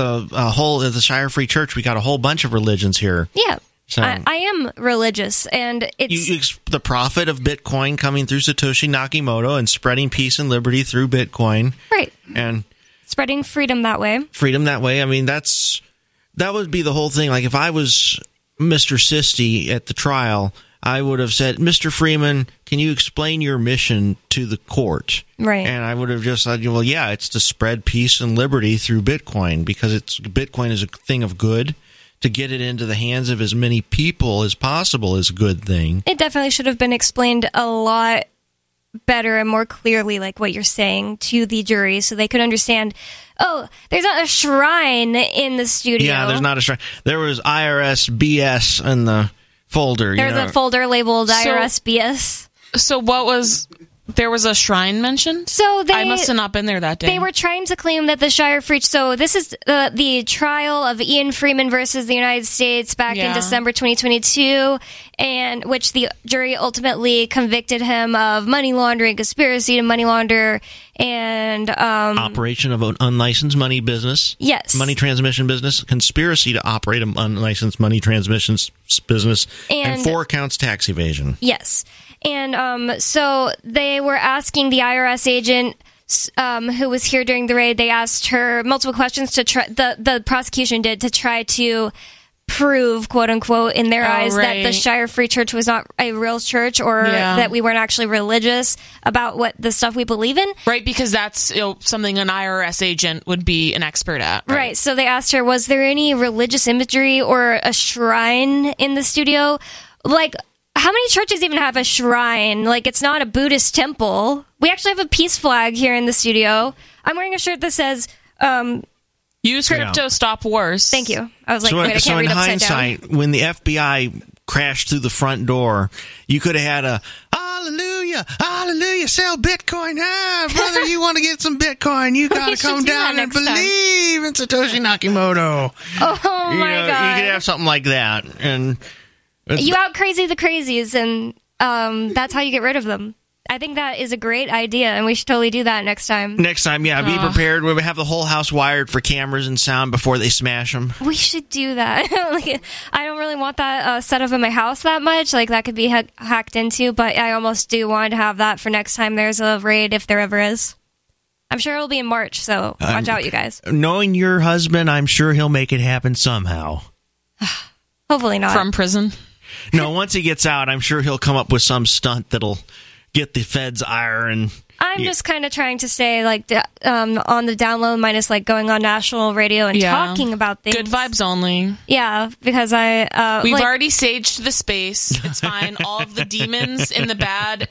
the Shire Free Church. We got a whole bunch of religions here. Yeah. So, I am religious, and it's... the profit of Bitcoin coming through Satoshi Nakamoto and spreading peace and liberty through Bitcoin. Right. And spreading freedom that way. I mean, that would be the whole thing. Like, if I was Mr. Sisti at the trial, I would have said, Mr. Freeman, can you explain your mission to the court? Right. And I would have just said, well, yeah, it's to spread peace and liberty through Bitcoin, because Bitcoin is a thing of good. To get it into the hands of as many people as possible is a good thing. It definitely should have been explained a lot better and more clearly, like what you're saying, to the jury, so they could understand, oh, there's not a shrine in the studio. Yeah, there's not a shrine. There was IRS BS in the folder. There's a folder labeled IRS BS. So there was a shrine mentioned? I must have not been there that day. They were trying to claim that the Shire Free... So this is the trial of Ian Freeman versus the United States back in December 2022, and which the jury ultimately convicted him of money laundering, conspiracy to money launder, and... operation of an unlicensed money business. Yes. Money transmission business. Conspiracy to operate an unlicensed money transmission business. And 4 counts tax evasion. Yes. And so they were asking the IRS agent who was here during the raid, they asked her multiple questions to try, the prosecution did, to try to prove, quote unquote, in their eyes, that the Shire Free Church was not a real church, or that we weren't actually religious about what the stuff we believe in. Right, because that's something an IRS agent would be an expert at. Right, so they asked her, was there any religious imagery or a shrine in the studio? Like, how many churches even have a shrine? Like, it's not a Buddhist temple. We actually have a peace flag here in the studio. I'm wearing a shirt that says... use crypto, stop wars. Thank you. I was like, wait, I can't read upside down. So in hindsight, when the FBI crashed through the front door, you could have had a, hallelujah, hallelujah, sell Bitcoin. Brother, you want to get some Bitcoin, you got to come down and believe in Satoshi Nakamoto. Oh, my God. You could have something like that. And... you out crazy the crazies, and that's how you get rid of them. I think that is a great idea, and we should totally do that next time. Next time, yeah. Be prepared. We have the whole house wired for cameras and sound before they smash them. We should do that. I don't really want that set up in my house that much. Like, that could be hacked into, but I almost do want to have that for next time there's a raid, if there ever is. I'm sure it'll be in March, so watch out, you guys. Knowing your husband, I'm sure he'll make it happen somehow. Hopefully not. From prison? No, once he gets out, I'm sure he'll come up with some stunt that'll get the feds' ire and I'm just kind of trying to stay like on the down low, minus like going on national radio and talking about things. Good vibes only. Yeah, because we've already saged the space. It's fine. All of the demons in the bad.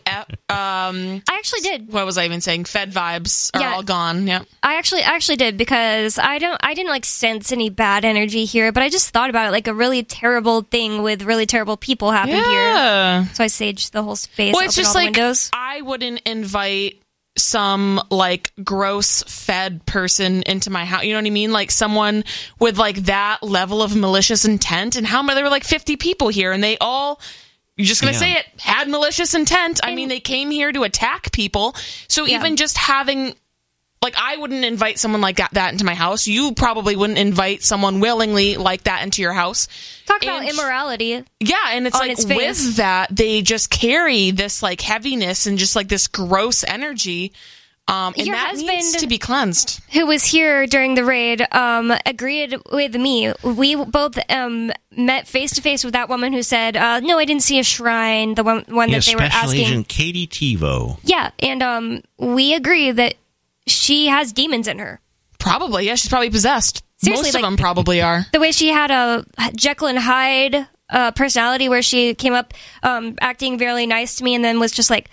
I actually did. What was I even saying? Fed vibes are all gone. Yeah. I actually did, because I didn't like sense any bad energy here, but I just thought about it like a really terrible thing with really terrible people happened here. So I saged the whole space. Well, it's just like windows. I wouldn't invite some like gross fed person into my house. You know what I mean? Like someone with like that level of malicious intent. And how many? There were like 50 people here, and they all. You're just going to say it, had malicious intent. I mean, they came here to attack people. So even just having, like, I wouldn't invite someone like that into my house. You probably wouldn't invite someone willingly like that into your house. Talk about immorality. Yeah, and it's like with that, they just carry this, like, heaviness and just, like, this gross energy. And your that husband, needs to be cleansed. Who was here during the raid, agreed with me. We both met face to face with that woman who said, "No, I didn't see a shrine." The one that they were asking. Special Agent Katie Tivo. Yeah, and we agree that she has demons in her. Probably, yeah. She's probably possessed. Seriously, most of them probably are. The way she had a Jekyll and Hyde personality, where she came up acting very nice to me, and then was just like,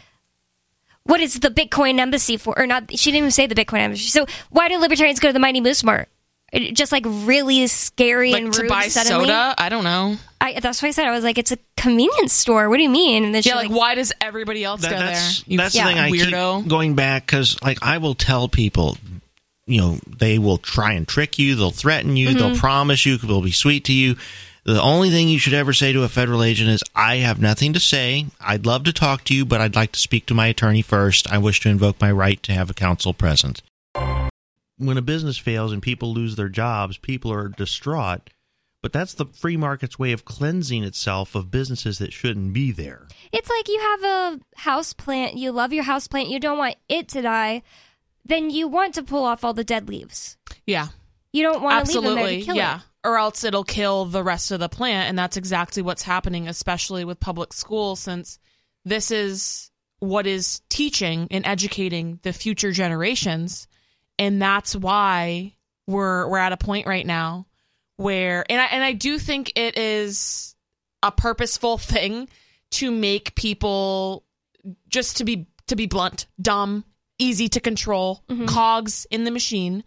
what is the Bitcoin embassy for? Or not, she didn't even say the Bitcoin embassy. So why do libertarians go to the Mighty Moose Mart? Just like really scary and rude to buy suddenly. Soda? I don't know. That's what I said. I was like, it's a convenience store. What do you mean? And then like why does everybody else go there? That's the thing I keep going back, because like I will tell people, you know, they will try and trick you. They'll threaten you. They'll promise you. They'll be sweet to you. The only thing you should ever say to a federal agent is, I have nothing to say. I'd love to talk to you, but I'd like to speak to my attorney first. I wish to invoke my right to have a counsel present. When a business fails and people lose their jobs, people are distraught. But that's the free market's way of cleansing itself of businesses that shouldn't be there. It's like you have a house plant. You love your house plant. You don't want it to die. Then you want to pull off all the dead leaves. Yeah. You don't want to leave them there to kill it. Or else it'll kill the rest of the plant, and that's exactly what's happening, especially with public schools, since this is what is teaching and educating the future generations, and that's why we're at a point right now where, and I do think it is a purposeful thing to make people, just to be blunt, dumb, easy to control, cogs in the machine,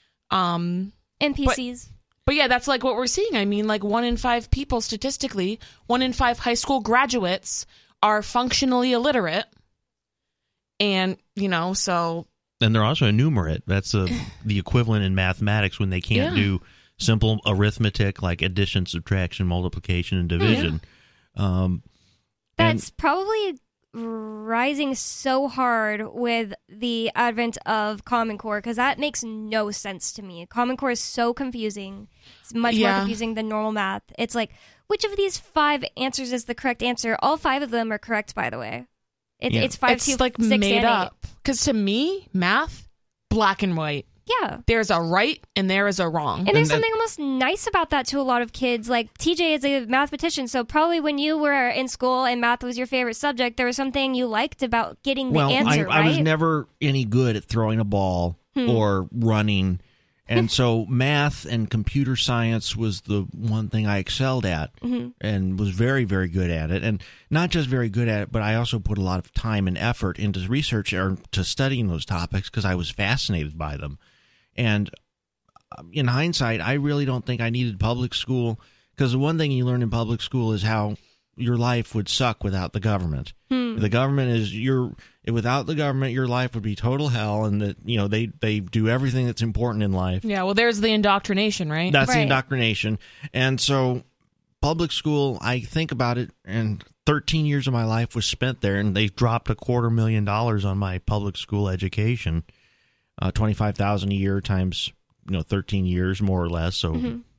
NPCs. But yeah, that's like what we're seeing. I mean, like 1 in 5 people, statistically, 1 in 5 high school graduates are functionally illiterate. And, you know, so... And they're also enumerate. That's the equivalent in mathematics when they can't do simple arithmetic like addition, subtraction, multiplication, and division. That's probably rising so hard with the advent of Common Core, because that makes no sense to me. Common Core is so confusing. It's much more confusing than normal math. It's like, which of these 5 answers is the correct answer? All 5 of them are correct, by the way. It's 5, 2, like 6, made and 8. up. Because to me, math, black and white. Yeah. There's a right and there is a wrong. And there's something almost nice about that to a lot of kids. Like, TJ is a mathematician, so probably when you were in school and math was your favorite subject, there was something you liked about getting the answer, right? I was never any good at throwing a ball or running. And so math and computer science was the one thing I excelled at and was very, very good at it. And not just very good at it, but I also put a lot of time and effort into research or to studying those topics because I was fascinated by them. And in hindsight, I really don't think I needed public school, because the one thing you learn in public school is how your life would suck without the government. The government is without the government, your life would be total hell, and that, you know, they do everything that's important in life. Yeah, well, there's the indoctrination, right? That's the indoctrination. And so public school, I think about it, and 13 years of my life was spent there, and they dropped $250,000 on my public school education. $25,000 a year times 13 years, more or less, so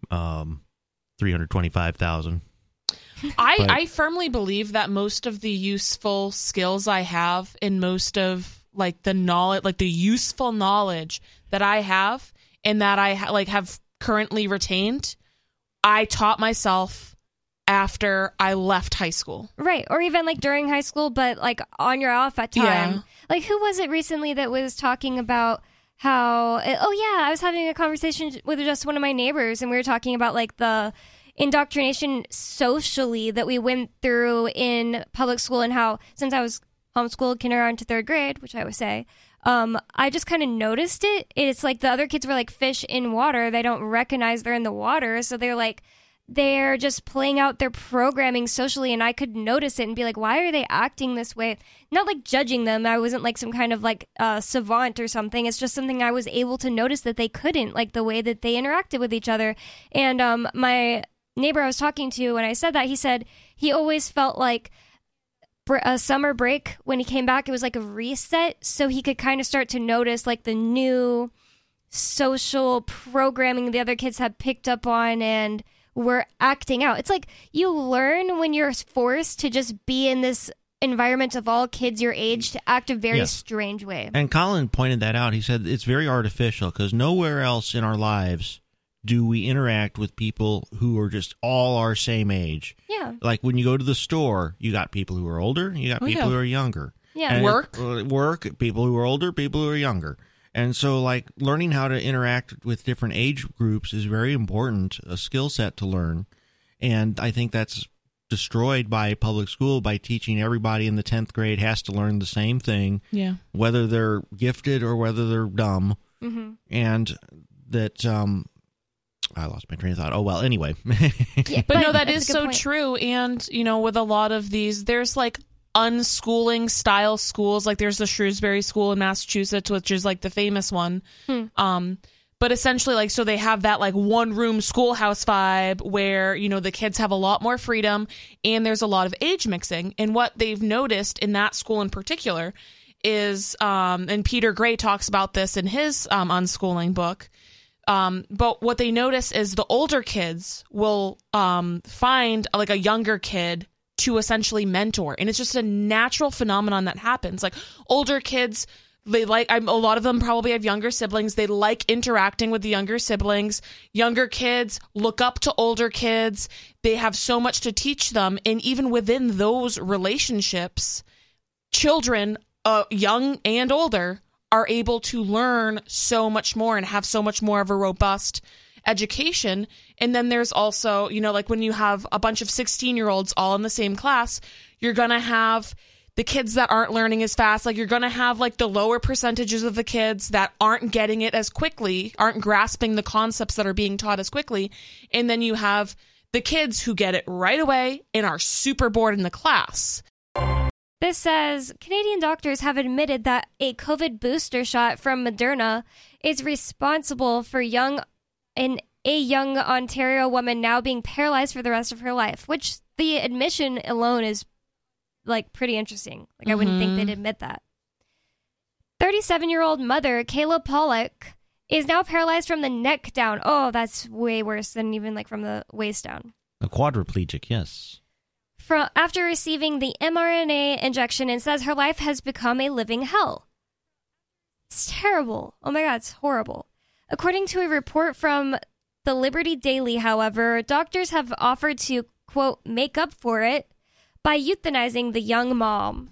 $325,000. I firmly believe that most of the useful skills I have and most of like the knowledge, like the useful knowledge that I have and that I have currently retained, I taught myself after I left high school. Right. Or even like during high school, but like on your off at time. Yeah. Like who was it recently that was talking about how, I was having a conversation with just one of my neighbors and we were talking about like the indoctrination socially that we went through in public school and how since I was homeschooled kindergarten to third grade, which I would say, I just kind of noticed it. It's like the other kids were like fish in water. They don't recognize they're in the water. So they're just playing out their programming socially. And I could notice it and be like, why are they acting this way? Not like judging them. I wasn't like some kind of like savant or something. It's just something I was able to notice that they couldn't, like the way that they interacted with each other. And my neighbor I was talking to, when I said that, he said he always felt like a summer break when he came back, it was like a reset, so he could kind of start to notice like the new social programming the other kids had picked up on and were acting out. It's like you learn when you're forced to just be in this environment of all kids your age to act a very strange way. And Colin pointed that out. He said it's very artificial because nowhere else in our lives do we interact with people who are just all our same age. Yeah. Like when you go to the store, you got people who are older, you got people who are younger. Yeah. And Work, people who are older, people who are younger. And so like learning how to interact with different age groups is very important, a skill set to learn. And I think that's destroyed by public school by teaching everybody in the 10th grade has to learn the same thing, whether they're gifted or whether they're dumb. Mm-hmm. And that I lost my train of thought. Oh, well, anyway. But no, that is so true. And, you know, with a lot of these, there's like unschooling style schools. Like there's the Shrewsbury School in Massachusetts, which is like the famous one. But essentially, like, so they have that like one room schoolhouse vibe where, you know, the kids have a lot more freedom and there's a lot of age mixing. And what they've noticed in that school in particular is, and Peter Gray talks about this in his unschooling book. But what they notice is the older kids will find like a younger kid to essentially mentor. And it's just a natural phenomenon that happens. Like older kids, they like, a lot of them probably have younger siblings. They like interacting with the younger siblings. Younger kids look up to older kids. They have so much to teach them. And even within those relationships, children, young and older, are able to learn so much more and have so much more of a robust education. And then there's also, you know, like when you have a bunch of 16-year-olds all in the same class, you're going to have the kids that aren't learning as fast. Like you're going to have like the lower percentages of the kids that aren't getting it as quickly, aren't grasping the concepts that are being taught as quickly. And then you have the kids who get it right away and are super bored in the class. This says, Canadian doctors have admitted that a COVID booster shot from Moderna is responsible for a young Ontario woman now being paralyzed for the rest of her life, which the admission alone is like pretty interesting. Like I wouldn't think they'd admit that. 37-year-old mother Kayla Pollock is now paralyzed from the neck down. Oh, that's way worse than even like from the waist down. A quadriplegic, yes. After receiving the mRNA injection, and says her life has become a living hell. It's terrible. Oh my God, it's horrible. According to a report from the Liberty Daily, however, doctors have offered to, quote, make up for it by euthanizing the young mom.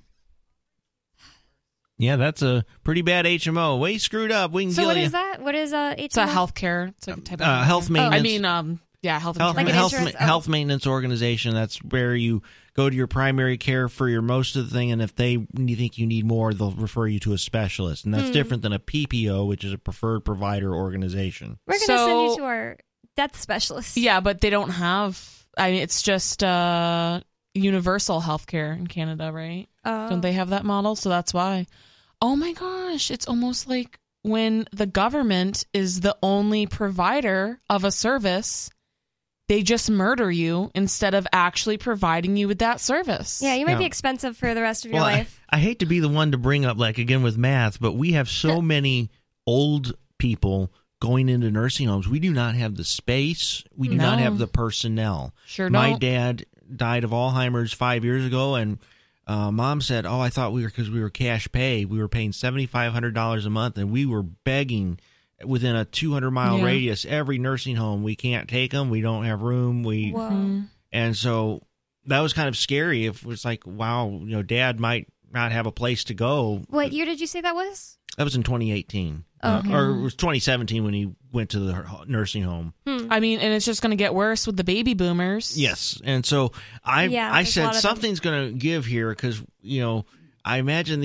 Yeah, that's a pretty bad HMO. Way screwed up. We can kill you. So what is that? What is HMO? It's a healthcare. It's a type of health maintenance. I mean, yeah, health maintenance organization. That's where you go to your primary care for your most of the thing, and if you think you need more, they'll refer you to a specialist, and that's different than a PPO, which is a preferred provider organization. We're going to send you to our death specialist. Yeah, but they don't have. I mean, it's just universal healthcare in Canada, right? Don't they have that model? So that's why. Oh my gosh, it's almost like when the government is the only provider of a service, they just murder you instead of actually providing you with that service. Yeah, you might be expensive for the rest of your life. I hate to be the one to bring up, like, again, with math, but we have so many old people going into nursing homes. We do not have the space. We do not have the personnel. Sure My don't. dad died of Alzheimer's 5 years ago, and Mom said, I thought because we were cash pay. We were paying $7,500 a month, and we were begging within a 200-mile radius, every nursing home. We can't take them. We don't have room. And so that was kind of scary. If it was like, wow, Dad might not have a place to go. What year did you say that was? That was in 2018. Or it was 2017 when he went to the nursing home. I mean, and it's just going to get worse with the baby boomers. Yes. And so I said something's going to give here because, I imagine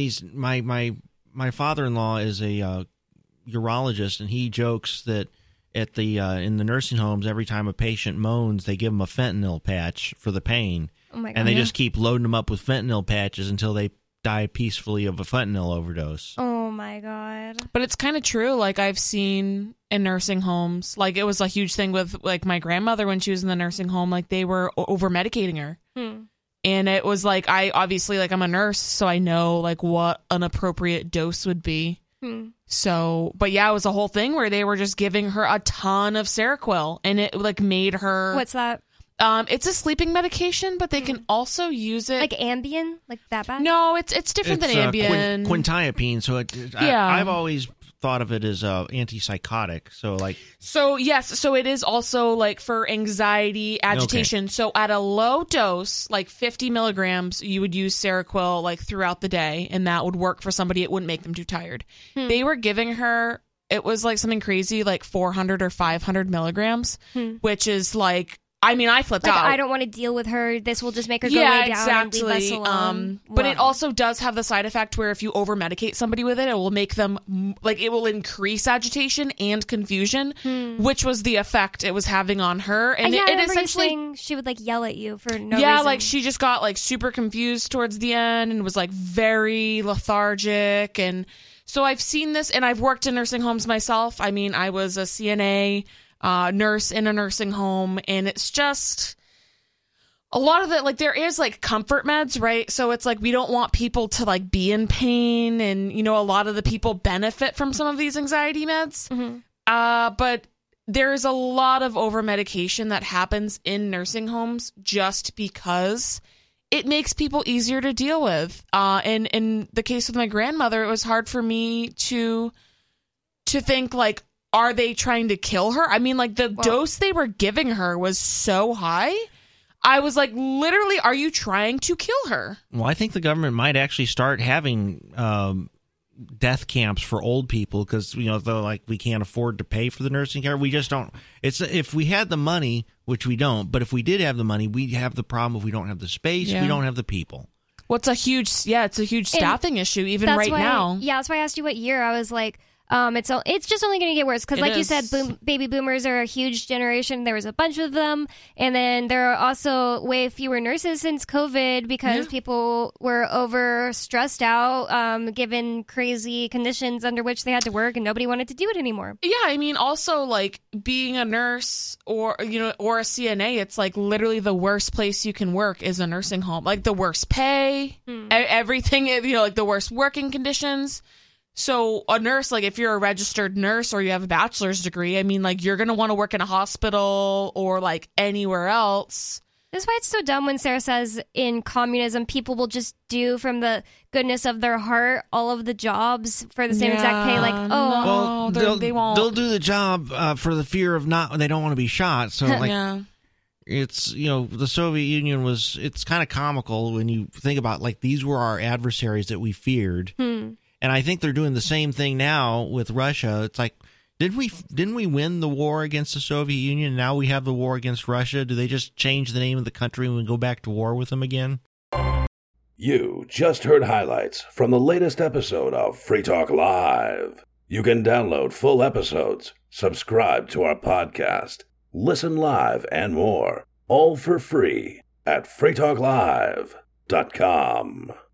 my father-in-law is a urologist, and he jokes that at the in the nursing homes, every time a patient moans, they give them a fentanyl patch for the pain. Oh my God. And they just keep loading them up with fentanyl patches until they die peacefully of a fentanyl overdose. Oh my God. But it's kind of true. Like, I've seen in nursing homes, like, it was a huge thing with, like, my grandmother when she was in the nursing home, like, they were over-medicating her. And it was like, I'm a nurse, so I know, like, what an appropriate dose would be. So, but yeah, it was a whole thing where they were just giving her a ton of Seroquel, and it, like, made her... What's that? It's a sleeping medication, but they can also use it like Ambien, like that bad. No, it's different than Ambien. Quintiapine. So I've always thought of it as antipsychotic. So yes, so it is also like for anxiety, agitation. Okay. So at a low dose, like 50 milligrams, you would use Seroquel like throughout the day, and that would work for somebody. It wouldn't make them too tired. They were giving her, it was like something crazy, like 400 or 500 milligrams, which is like. I mean, I flipped out. I don't want to deal with her. This will just make her go lay down and leave us alone. But it also does have the side effect where if you over-medicate somebody with it, it will make them, like, it will increase agitation and confusion, which was the effect it was having on her. And it essentially... she would, like, yell at you for no reason. Yeah, like, she just got, like, super confused towards the end and was, like, very lethargic. And so I've seen this, and I've worked in nursing homes myself. I mean, I was a CNA... nurse in a nursing home, and it's just a lot of it, like, there is like comfort meds, right? So it's like we don't want people to like be in pain, and a lot of the people benefit from some of these anxiety meds. But there's a lot of over medication that happens in nursing homes just because it makes people easier to deal with. And in the case with my grandmother, it was hard for me to think, like, are they trying to kill her? I mean, like, the dose they were giving her was so high. I was like, literally, are you trying to kill her? Well, I think the government might actually start having death camps for old people because, though, like, we can't afford to pay for the nursing care. We just don't. If we had the money, which we don't, but if we did have the money, we'd have the problem if we don't have the space, we don't have the people. Well, it's a huge staffing issue even right now. Yeah, that's why I asked you what year. I was like... it's just only going to get worse because, like you said, baby boomers are a huge generation. There was a bunch of them, and then there are also way fewer nurses since COVID because people were over stressed out, given crazy conditions under which they had to work, and nobody wanted to do it anymore. Yeah, I mean, also like being a nurse or a CNA, it's like literally the worst place you can work is a nursing home. Like the worst pay, everything, like the worst working conditions. So a nurse, like if you're a registered nurse or you have a bachelor's degree, I mean, like you're going to want to work in a hospital or like anywhere else. That's why it's so dumb when Sarah says in communism, people will just do from the goodness of their heart all of the jobs for the same exact pay. Like, they won't. They'll do the job for the fear of they don't want to be shot. So like, it's, the Soviet Union it's kind of comical when you think about like these were our adversaries that we feared. And I think they're doing the same thing now with Russia. It's like, didn't we win the war against the Soviet Union? Now we have the war against Russia. Do they just change the name of the country and we go back to war with them again? You just heard highlights from the latest episode of Free Talk Live. You can download full episodes, subscribe to our podcast, listen live, and more, all for free at freetalklive.com.